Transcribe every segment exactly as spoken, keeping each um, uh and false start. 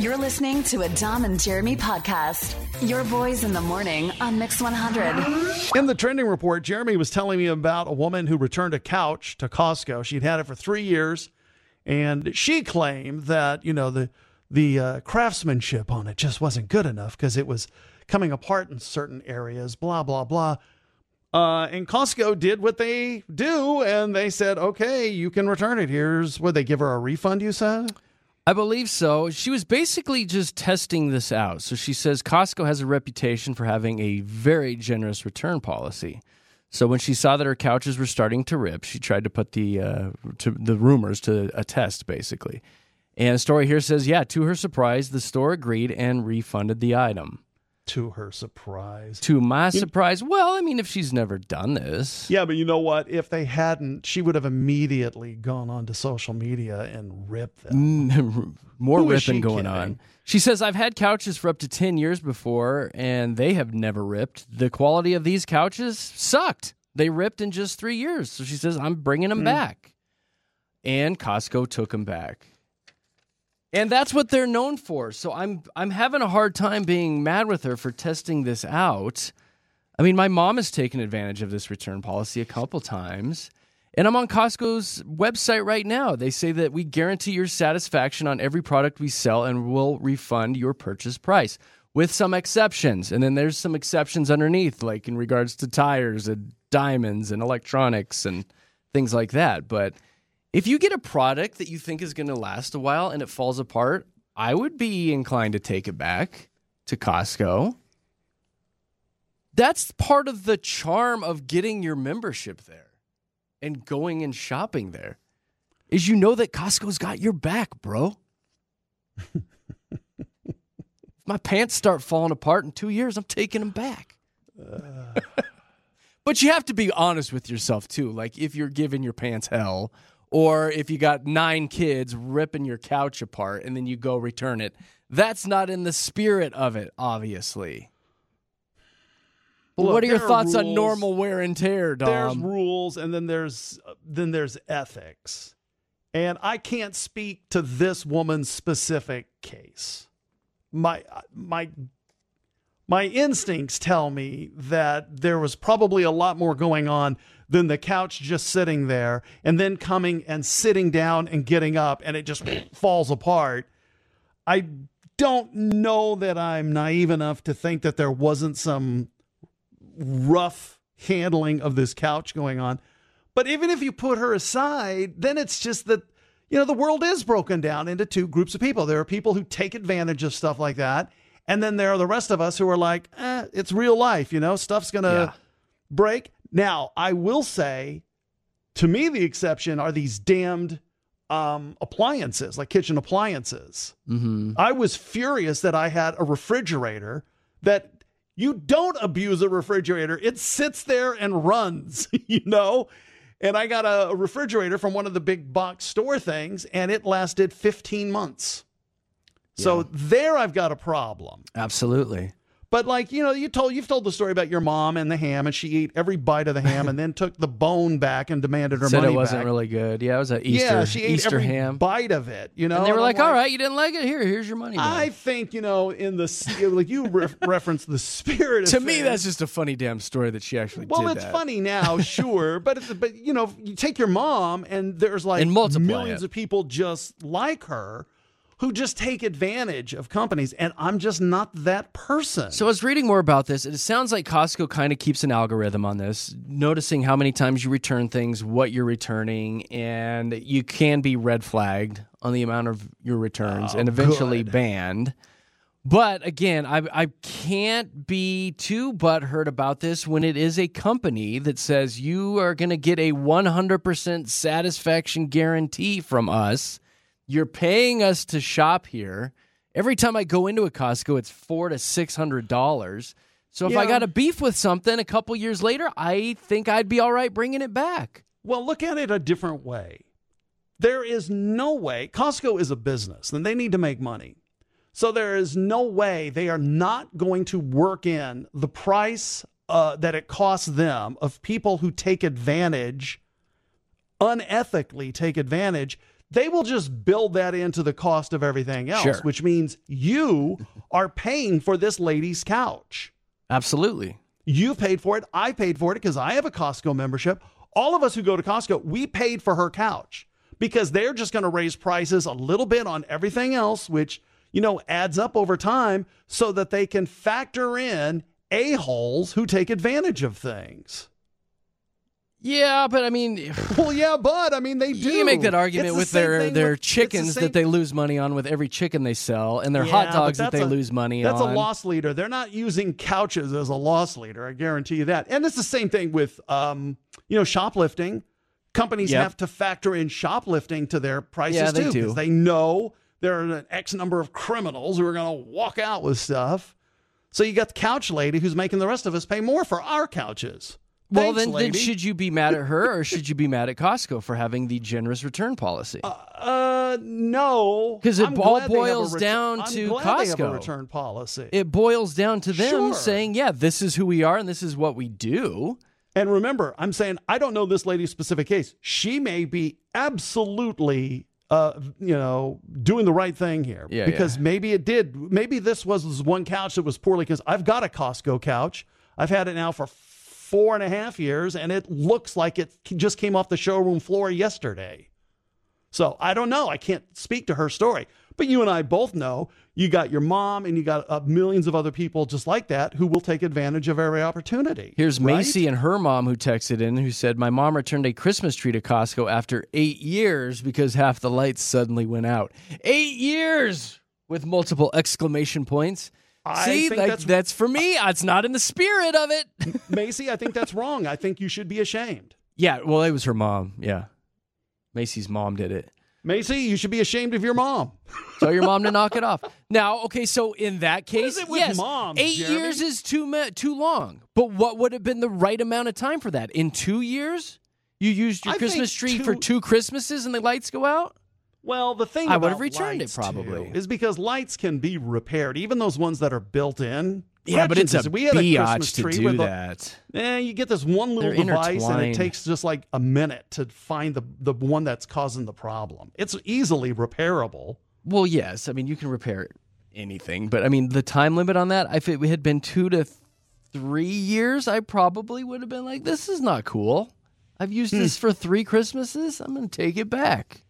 You're listening to a Dom and Jeremy podcast. Your boys in the morning on Mix one hundred. In the trending report, Jeremy was telling me about a woman who returned a couch to Costco. She'd had it for three years, and she claimed that, you know, the the uh, craftsmanship on it just wasn't good enough because it was coming apart in certain areas, blah, blah, blah. Uh, and Costco did what they do, and they said, okay, you can return it. Here's what they give her a refund, you said? I believe so. She was basically just testing this out. So she says Costco has a reputation for having a very generous return policy. So when she saw that her couches were starting to rip, she tried to put the uh, to the rumors to a test, basically. And the story here says, yeah, to her surprise, the store agreed and refunded the item. To her surprise. To my surprise. Well, I mean, if she's never done this. Yeah, but you know what? If they hadn't, she would have immediately gone onto social media and ripped them. More Who is ripping she going kidding? on. She says, I've had couches for up to ten years before, and they have never ripped. The quality of these couches sucked. They ripped in just three years. So she says, I'm bringing them mm. back. And Costco took them back. And that's what they're known for. So I'm I'm having a hard time being mad with her for testing this out. I mean, my mom has taken advantage of this return policy a couple times. And I'm on Costco's website right now. They say that we guarantee your satisfaction on every product we sell and we'll refund your purchase price with some exceptions. And then there's some exceptions underneath, like in regards to tires and diamonds and electronics and things like that. But if you get a product that you think is going to last a while and it falls apart, I would be inclined to take it back to Costco. That's part of the charm of getting your membership there and going and shopping there, is you know that Costco's got your back, bro. If my pants start falling apart in two years, I'm taking them back. Uh. But you have to be honest with yourself, too. Like, if you're giving your pants hell, or if you got nine kids ripping your couch apart and then you go return it, that's not in the spirit of it, obviously. But Look, what are your are thoughts rules. on normal wear and tear, Dom? There's rules, and then there's then there's ethics. And I can't speak to this woman's specific case. My my my instincts tell me that there was probably a lot more going on than the couch just sitting there and then coming and sitting down and getting up and it just falls apart. I don't know that I'm naive enough to think that there wasn't some rough handling of this couch going on. But even if you put her aside, then it's just that, you know, the world is broken down into two groups of people. There are people who take advantage of stuff like that. And then there are the rest of us who are like, eh, it's real life, you know, stuff's going to yeah. break. Now, I will say, to me, the exception are these damned um, appliances, like kitchen appliances. Mm-hmm. I was furious that I had a refrigerator that you don't abuse a refrigerator. It sits there and runs, you know? And I got a, a refrigerator from one of the big box store things, and it lasted fifteen months. Yeah. So there I've got a problem. Absolutely. But like, you know, you told, you've told the story about your mom and the ham, and she ate every bite of the ham and then took the bone back and demanded her Said money back. it wasn't really good. Yeah, it was an Easter, yeah, she ate Easter every ham. bite of it, you know. And they were and like, like, all right, you didn't like it? Here, here's your money back. I think, you know, in the, like you re- referenced the spirit of To me, things. that's just a funny damn story that she actually well, did it's that. funny now, sure. But, it's, but you know, you take your mom and there's like And multiply millions it. of people just like her who just take advantage of companies, and I'm just not that person. So I was reading more about this. It sounds like Costco kind of keeps an algorithm on this, noticing how many times you return things, what you're returning, and you can be red flagged on the amount of your returns Oh, and eventually good. banned. But again, I, I can't be too butthurt about this when it is a company that says you are going to get a one hundred percent satisfaction guarantee from us. You're paying us to shop here. Every time I go into a Costco, it's four to six hundred dollars. So if Yeah. I got a beef with something a couple years later, I think I'd be all right bringing it back. Well, look at it a different way. There is no way. Costco is a business, and they need to make money. So there is no way they are not going to work in the price uh, that it costs them of people who take advantage, unethically take advantage. they will just build that into the cost of everything else, Sure. which means you are paying for this lady's couch. Absolutely. You paid for it. I paid for it because I have a Costco membership. All of us who go to Costco, we paid for her couch because they're just going to raise prices a little bit on everything else, which, you know, adds up over time so that they can factor in a-holes who take advantage of things. Yeah, but I mean, Well, yeah, but I mean, they do. you can make that argument It's the with same their, thing their with- it's the chickens same- that they lose money on with every chicken they sell, and their Yeah, hot but dogs that that's they a- lose money That's on. a loss leader. They're not using couches as a loss leader. I guarantee you that. And it's the same thing with, um, you know, shoplifting. Companies Yep. have to factor in shoplifting to their prices Yeah, they too, do. because they know there are an X number of criminals who are going to walk out with stuff. So you got the couch lady who's making the rest of us pay more for our couches. Well, Thanks, then, then lady. should you be mad at her or should you be mad at Costco for having the generous return policy? Uh, no. 'Cause it I'm all glad they have a boils ret- down I'm to glad they have a Costco. return policy. It boils down to them Sure. saying, yeah, this is who we are and this is what we do. And remember, I'm saying I don't know this lady's specific case. She may be absolutely, uh, you know, doing the right thing here. Yeah, because yeah. maybe it did. Maybe this was this one couch that was poorly. Because I've got a Costco couch. I've had it now for four and a half years, and it looks like it just came off the showroom floor yesterday. So I don't know. I can't speak to her story. But you and I both know you got your mom and you got uh, millions of other people just like that who will take advantage of every opportunity. Here's right? Macy and her mom who texted in who said, my mom returned a Christmas tree to Costco after eight years because half the lights suddenly went out. Eight years with multiple exclamation points. I See, think like, that's- that's for me. It's not in the spirit of it. Macy, I think that's wrong. I think you should be ashamed. Yeah, well, it was her mom. Yeah. Macy's mom did it. Macy, you should be ashamed of your mom. Tell your mom to knock it off. Now, okay, so in that case, is it with yes, moms, eight Jeremy? years is too ma- too long. But what would have been the right amount of time for that? In two years, you used your I Christmas think tree two- for two Christmases and the lights go out. Well, the thing I would about have returned it, lights, probably. too, is because lights can be repaired, even those ones that are built in. Yeah, but it's a We had a Christmas biatch to tree do with a- that. Eh, you get this one little They're device, and it intertwined. takes just like a minute to find the the one that's causing the problem. It's easily repairable. Well, yes, I mean you can repair anything, but I mean the time limit on that. If it had been two to th- three years, I probably would have been like, "This is not cool. I've used this for three Christmases. I'm going to take it back."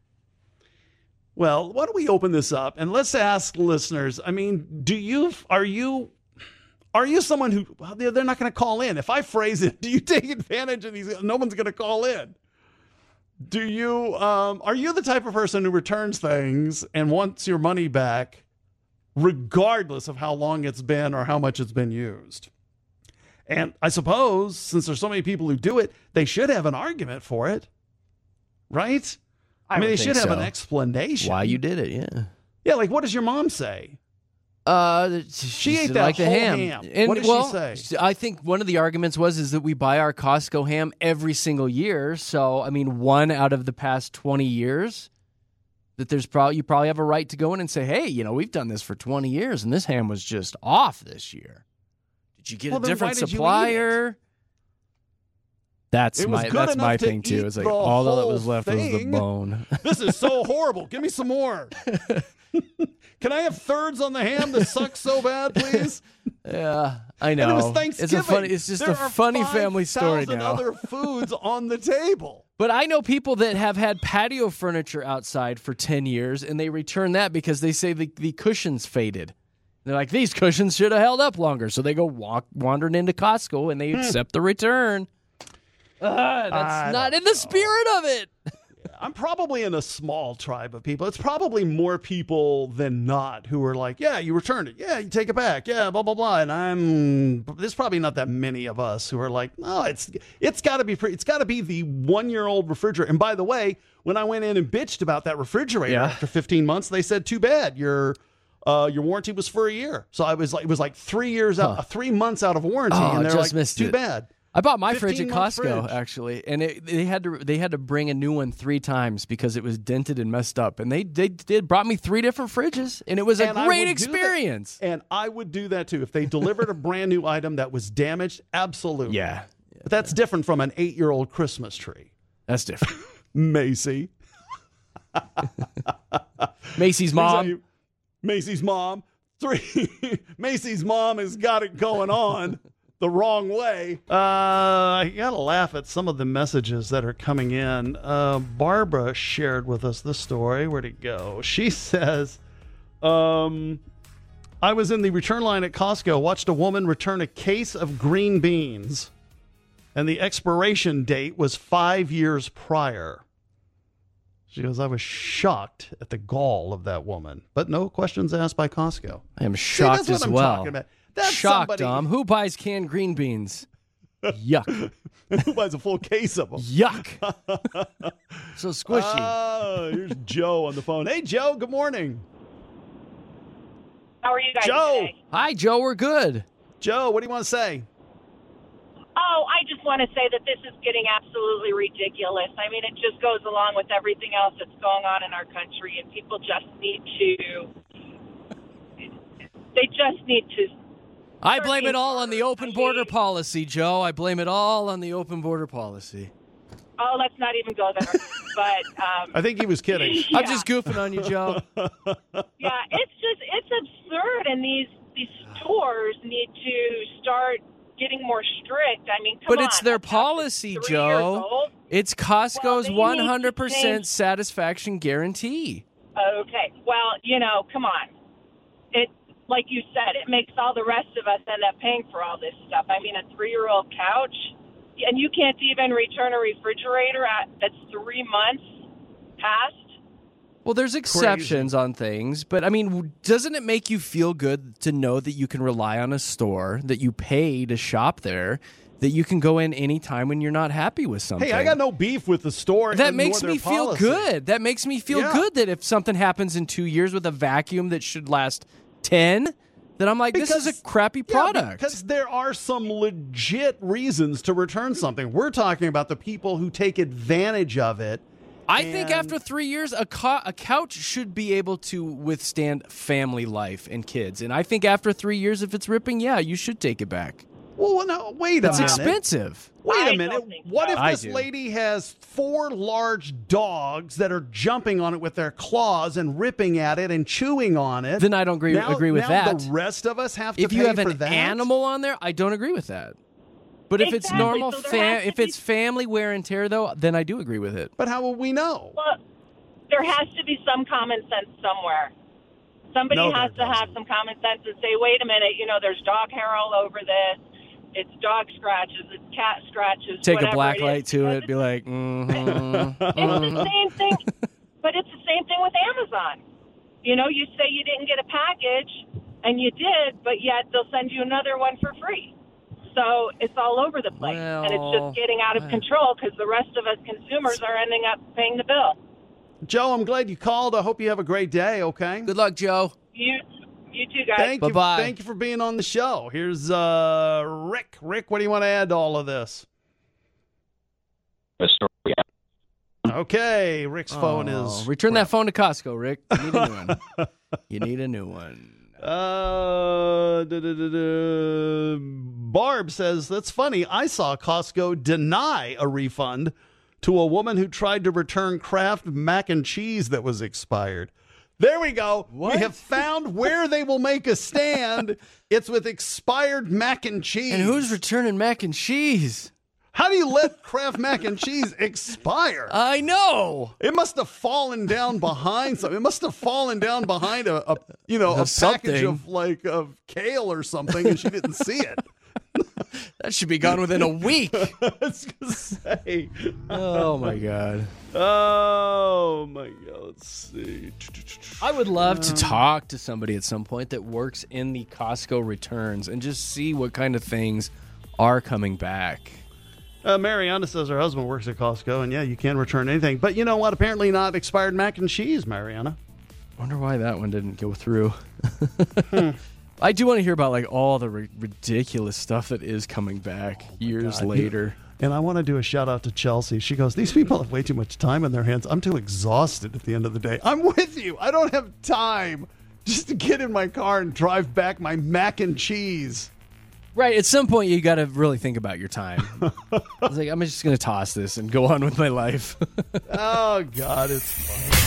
Well, why don't we open this up and let's ask listeners? I mean, do you are you are you someone who well, they're they're not going to call in? If I phrase it, do you take advantage of these? No one's going to call in. Do you um, are you the type of person who returns things and wants your money back, regardless of how long it's been or how much it's been used? And I suppose since there's so many people who do it, they should have an argument for it, right? I, I mean, would they should think have so. an explanation. Why you did it? Yeah. Yeah, like what does your mom say? Uh, she, She ate said that like the whole ham. ham. And, What did she well, say? I think one of the arguments was is that we buy our Costco ham every single year. So I mean, one out of the past twenty years, that there's probably you probably have a right to go in and say, hey, you know, we've done this for twenty years, and this ham was just off this year. Did you get Well, a then different why did you eat it? supplier? That's It was my good that's my enough to thing too. eat It's like the all that whole was left was the thing. bone. This is so horrible. Give me some more. Can I have thirds on the ham that sucks so bad, please? Yeah, I And know. it was Thanksgiving. It's a funny. It's just there a are funny family story five thousand now. other foods on the table. But I know people that have had patio furniture outside for ten years, and they return that because they say the, the cushions faded. They're like, these cushions should have held up longer. So they go walk wandering into Costco, and they accept the return. Ah, that's I not don't in the spirit of it. I'm probably in a small tribe of people. It's probably more people than not who are like, yeah, you returned it. Yeah, you take it back. Yeah, blah, blah, blah. And I'm, there's probably not that many of us who are like, no, it's, it's gotta be, pre- it's gotta be the one year old refrigerator. And by the way, when I went in and bitched about that refrigerator Yeah. after fifteen months, they said, too bad. Your, uh, your warranty was for a year. So I was like, it was like three years out, Huh. three months out of warranty. Oh, and they're just like, missed too it. bad. I bought my fridge at fifteen-month Costco fridge. actually, and it, they had to they had to bring a new one three times because it was dented and messed up. And they they did brought me three different fridges, and it was a And I great would do that. experience. And I would do that too. If they delivered a brand new item that was damaged, absolutely. Yeah, But that's different from an eight-year-old Christmas tree. that's different. Macy. Macy's mom. Macy's mom. Three. Macy's mom has got it going on the wrong way. Uh, I got to laugh at some of the messages that are coming in. Uh, Barbara shared with us the story. Where'd it go? She says, um, I was in the return line at Costco, watched a woman return a case of green beans, and the expiration date was five years prior. She goes, I was shocked at the gall of that woman, but no questions asked by Costco. I am shocked See, that's as what I'm well. talking about. That's shocked, somebody... Dom. Who buys canned green beans? Yuck. Who buys a full case of them? Yuck. So squishy. Oh, here's Joe on the phone. Hey, Joe, good morning. How are you guys Joe. today? Hi, Joe. We're good. Joe, what do you want to say? Oh, I just want to say that this is getting absolutely ridiculous. I mean, it just goes along with everything else that's going on in our country, and people just need to, they just need to. I blame it all on the open border policy, Joe. I blame it all on the open border policy. Oh, let's not even go there. But um, I think he was kidding. yeah. I'm just goofing on you, Joe. Yeah, it's just, it's absurd, and these, these stores need to start getting more strict. I mean, come But on. it's their A couch is policy, three Joe. years old. It's Well, Costco's they need to one hundred percent change- satisfaction guarantee. Okay. Well, you know, come on. It, like you said, it makes all the rest of us end up paying for all this stuff. I mean, a three-year-old couch, and you can't even return a refrigerator at that's three months past. Well, there's exceptions on things, but I mean, doesn't it make you feel good to know that you can rely on a store, that you pay to shop there, that you can go in anytime when you're not happy with something? Hey, I got no beef with the store. That and makes nor me their feel policy. good. That makes me feel Yeah. good that if something happens in two years with a vacuum that should last ten, then I'm like, this is Because- a crappy Yeah, product. because there are some legit reasons to return something. We're talking about the people who take advantage of it. I think And- after three years, a, co- a couch should be able to withstand family life and kids. And I think after three years, if it's ripping, yeah, you should take it back. Well, no, wait a It's minute. expensive. Wait I a minute. don't think What so. if I this do. lady has four large dogs that are jumping on it with their claws and ripping at it and chewing on it? Then I don't agree, now, agree with now that. the rest of us have to If pay you have for an that? animal on there, I don't agree with that. But if it's Exactly, normal, so there fam- has to if be- it's family wear and tear, though, then I do agree with it. But how will we know? Well, there has to be some common sense somewhere. Somebody No, has to there have doesn't. some common sense and say, wait a minute, you know, there's dog hair all over this. It's dog scratches. It's cat scratches. Take a whatever black it light is. to Because it, be like, mm-hmm. It's the same thing, but it's the same thing with Amazon. You know, you say you didn't get a package, and you did, but yet they'll send you another one for free. So it's all over the place, and it's Well, just getting out of I- control because the rest of us consumers are ending up paying the bill. Joe, I'm glad you called. I hope you have a great day, okay? Good luck, Joe. You, you two guys. Thank you. Bye-bye. Thank you for being on the show. Here's uh, Rick. Rick, what do you want to add to all of this? The story. Okay, Rick's phone Oh, is... return that phone to Costco, Rick. You need a new one. You need a new one. Uh, da, da, da, da. Barb says, that's funny. I saw Costco deny a refund to a woman who tried to return Kraft mac and cheese that was expired. There we go. What? We have found where they will make a stand. It's with expired mac and cheese. And who's returning mac and cheese? How do you let Kraft mac and cheese expire? I know. It must have fallen down behind something. It must have fallen down behind a, a you know, a Of package something. of like of kale or something, and she didn't see it. That should be gone within a week. I was gonna say. Oh, my God. Oh my God. Let's see. I would love to talk to somebody at some point that works in the Costco returns and just see what kind of things are coming back. Uh, Mariana says her husband works at Costco, and yeah, you can return anything. But you know what? Apparently not expired mac and cheese, Mariana. Wonder why that one didn't go through. I do want to hear about like all the ri- ridiculous stuff that is coming back years God. later. And I want to do a shout out to Chelsea. She goes, these people have way too much time on their hands. I'm too exhausted at the end of the day. I'm with you. I don't have time just to get in my car and drive back my mac and cheese. Right, at some point you got to really think about your time. It's like I'm just going to toss this and go on with my life. Oh, God, it's fun.